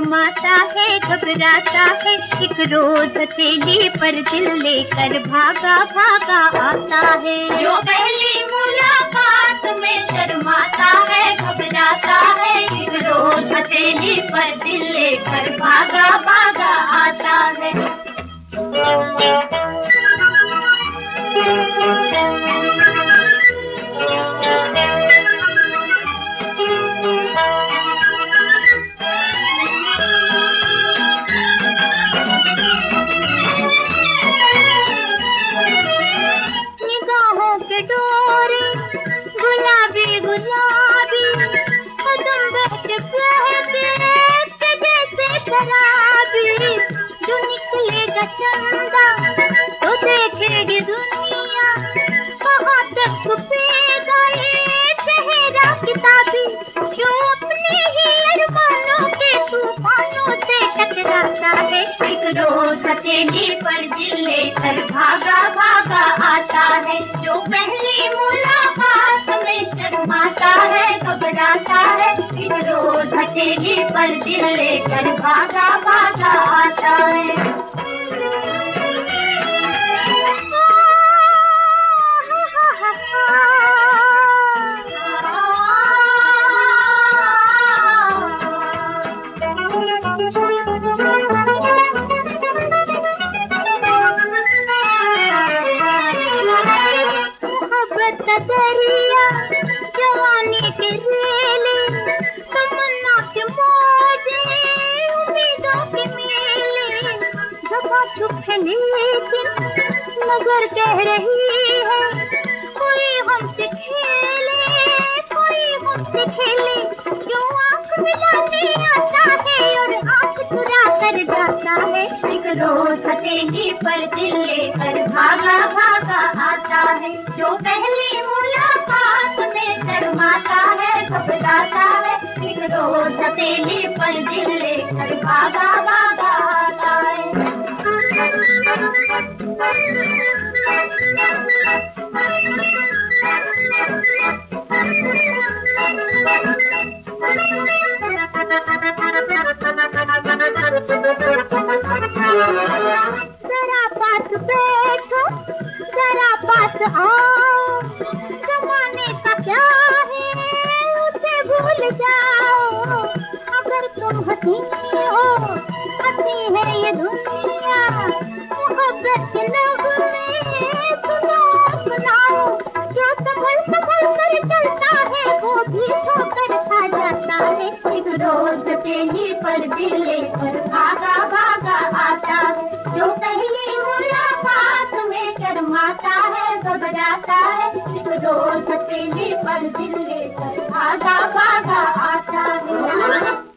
शर्माता है, घबराता है, एक रोज हथेली पर दिल लेकर भागा भागा आता है। जो पहली मुलाकात में शर्माता है, घबराता है, एक रोज हथेली पर दिल लेकर भागा भागा आता है। निगाहों के डोरे गुलाबी गुलाबी, कदम बहके बहके जैसे शराबी। जो निकलेगा चंदा तो देखेगी दुनिया, कहाँ तक छुपेगा ये चेहरा किताबी। जो अपने ही अरमानों के तूफानों से टकराता है, एक रोज हथेली पर दिल लेकर भागा भागा आता है। जो पहली मुलाकात में शर्माता है, घबराता है, एक रोज हथेली पर दिल लेकर भागा भागा आता है। दरिया जवानी के रेले, तमन्ना के मौजे, उम्मीदों के मेले। जगह चुप है लेकिन नजर कह रही है, कोई हमसे खेले, कोई हमसे खेले। जो आंख मिलाने आता है और आंख चुरा कर जाता है, एक रोज हथेली पर दिल लेकर भागा भागा आता है। जो पहली मुलाकात में शर्माता है, घबराता है, एक रोज हथेली पर दिल लेकर भागा भागा आता है। जरा पास बैठो, जरा पास आओ, जमाने का क्या है उसे भूल जाओ। अगर तुम हंसी हो, हंसी है ये दुनिया, मोहब्बत के नगमे सुनो सुनाओ। जो संभल संभल कर चलता है वो भी ठोकर खा जाता है, एक रोज हथेली पर दिल लेकर भागा भागा आता है। जो पहली मुलाकात में शर्माता है, घबराता है, एक रोज हथेली पर दिल लेकर भागा भागा आता है।